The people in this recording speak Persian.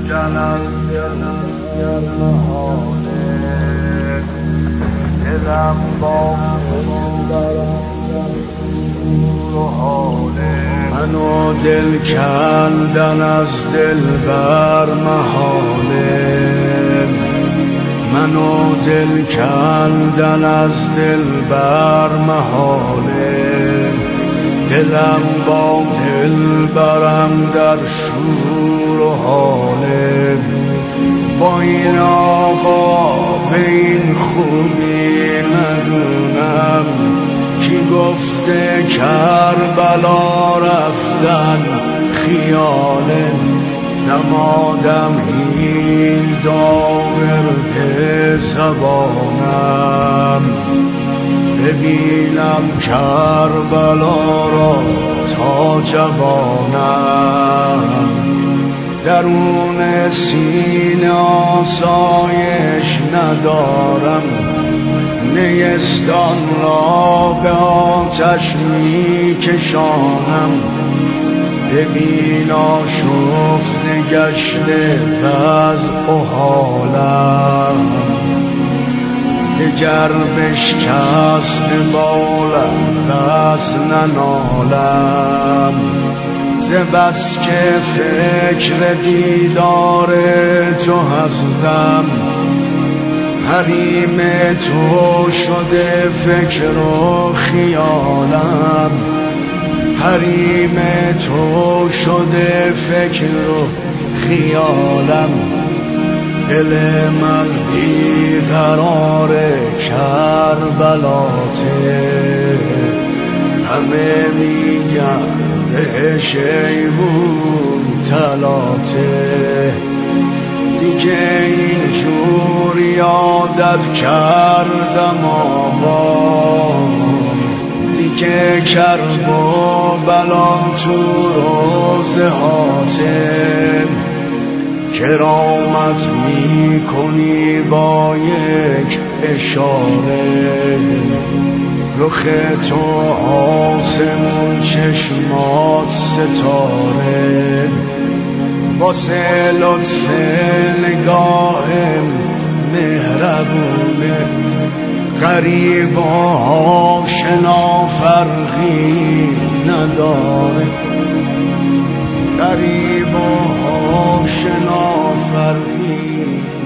منو دل کندن از دل بر محاله، منو دل کندن از دل بر محاله. دلم با دل برم در شور و حاله، با این آقا به این خوبی ندونم کی گفته کربلا رفتن خیاله. دمادم این داورد زبانم، ببینم کربلا را تا جوانم. درون سینه آسایش ندارم، نیستان را به آتش می کشانم. ببین آشفته گشته وضع و حالم، دگر بشکست بالم بس ننالم. ز بس که فکر دیدار تو هستم، حریم تو شده فکر و خیالم. حریم تو شده فکر و خیالم. دل من بیقرار کربلاته، همه میگن بهش ایوون تلاته. دیگه اینجور یادت کردم آبا، دیگه کرب و بلا تو روزه هاته. کرامت می کنی با یک اشاره، رخ تو آسمون چشمات ستاره. واسه لطف نگاهم مهربونه، غریب و آشنا فرقی نداره. غریب و آشنا فرقی